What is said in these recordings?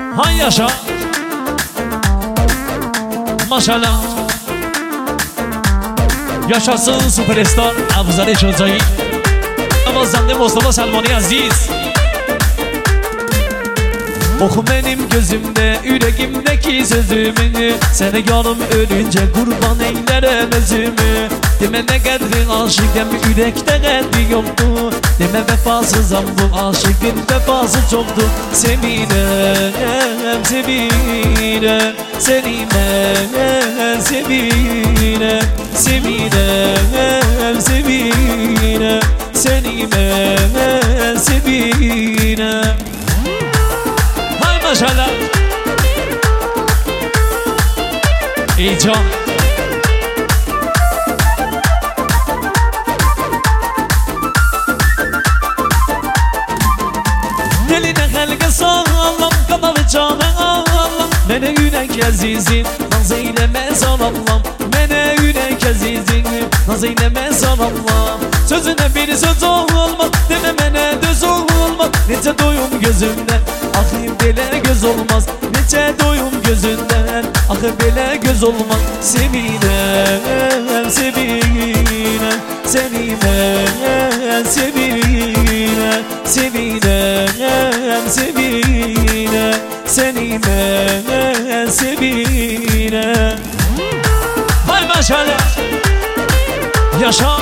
Hay yaşa. Maşallah. Yaşasın süperstar Abuzade Çocuğu. Avazande Mustafa Selmani Aziz. Oku benim gözümde, yüreğimdeki sözümü. Seni yanım ölünce kurban eylerim özümü. Deme ne kadrin aşık, deme yürekte kalbi yoktu. Deme vefasızam bu aşıkın vefası çoktu. Sevinem, sevinem, sevinem, sevinem, sevinem, sevinem, sevinem, sevinem. Hay maşallah. İyi can. Deline helge sağlam, kanalı canı ağlam. Mene yürek azizim, naz eyleme sanallam. Mene yürek azizim, naz eyleme sanallam. Sözüne bir söz olmaz, deme mene düz olmaz. Nece doyum gözümden, ahı bile göz olmaz. Nece doyum gözünden, ahı bile göz olmaz. Sevinem, sevinem, sevinem, sevinem, sevinem, sevinem, sevinem, sevinem. Hay maşallah. Yaşa.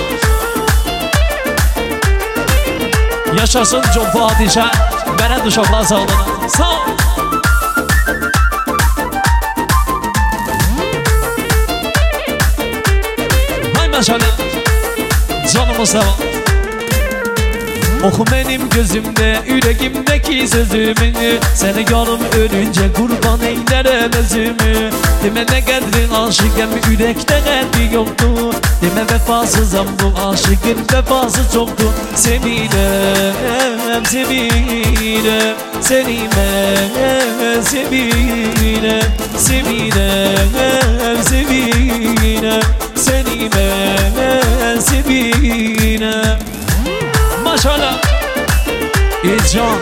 Yaşasın çok padişah. Veren uşaklar sağlığına. Sağ ol. Hay maşallah. Canımız devam. Oku benim gözümde, yüreğimdeki sözümü. Seni yanım ölünce kurban eylerim özümü. Deme ne kadrin aşık, deme yürekte kalbi yoktu. Deme vefasızam bu aşıkın vefası çoktu. Sevinem, sevinem, sevinem, sevinem, sevinem, sevinem, sevinem, sevinem. Maşallah. İcan.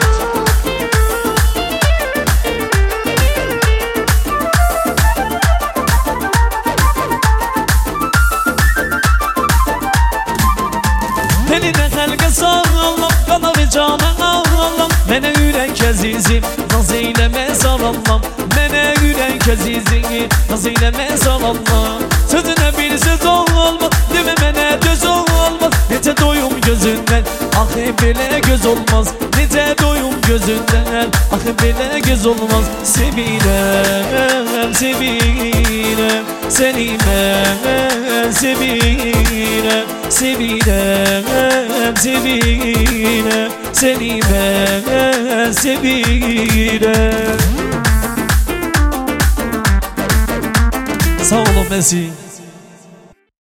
Deline helge sağlam, kanalı canı ağlam. Mene yürek azizim, naz eyleme sanallam. Mene yürek azizim, naz eyleme sanallam. Sözüne bir söz olmaz, deme mene düz olmaz. Nece doyum gözünden, ahı bile göz olmaz. Nece doyum gözünden, ahı bile göz olmaz. Sevinem, sevinem, sevinem, sevinem, sevinem, sevinem, sevinem, sevinem. Sağ olun Mesih.